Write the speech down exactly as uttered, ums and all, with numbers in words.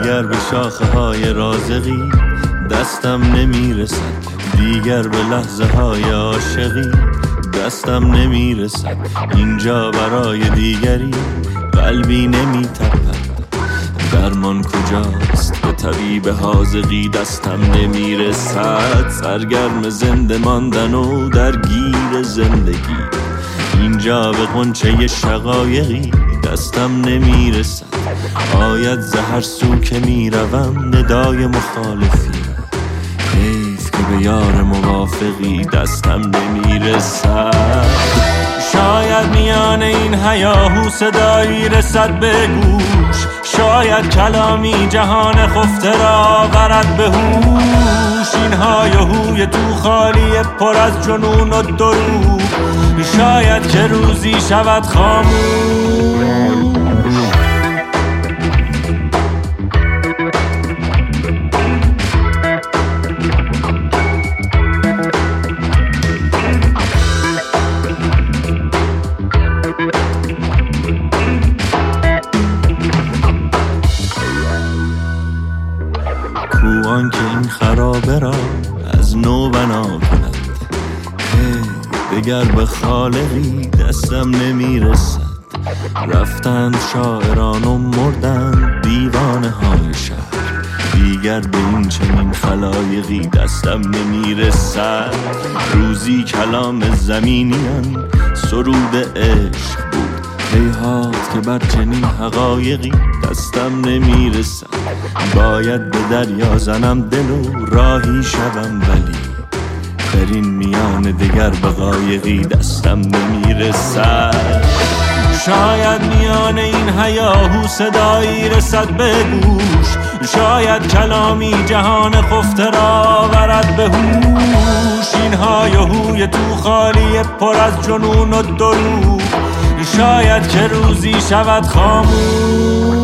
دیگر به شاخه های رازقی دستم نمیرسد، دیگر به لحظه های عاشقی دستم نمیرسد. اینجا برای دیگری قلبی نمیتپد، درمان کجاست به طبیب حاذقی دستم نمیرسد. سرگرم زنده ماندن و درگیر زندگی اینجا به غنچه شقایقی دستم نمیرسد. آید زهر سو که میروم ندای مخالفی، حیف که به یار موافقی دستم نمیرسد. شاید میان این هیاهو صدایی رسد به گوش، شاید کلامی جهان خفته را برد به هوش. این های و هوی تو خالی پر از جنون و دروغ، شاید که روزی شود خاموش. کوان که این خرابه را از نو بنا کند، دگر به خالقی دستم نمیرسد. رفتند شاعران و مردند دیوانه های شهر، دیگر به این چنین خلایقی دستم نمیرسد. روزی کلام زمینیان سرود عشق بود، هیهات که بر چنین حقایقی دستم نمیرسد. باید به دریا زنم دل و راهی شوم، ولی در این میان دگر به قایقی دستم نمیرسد. شاید میان این هیاهو صدایی رسد به گوش، شاید کلامی جهان خفته را برد به هوش. این های و هوی تو خالی پر از جنون و دروغ، شاید که روزی شود خاموش.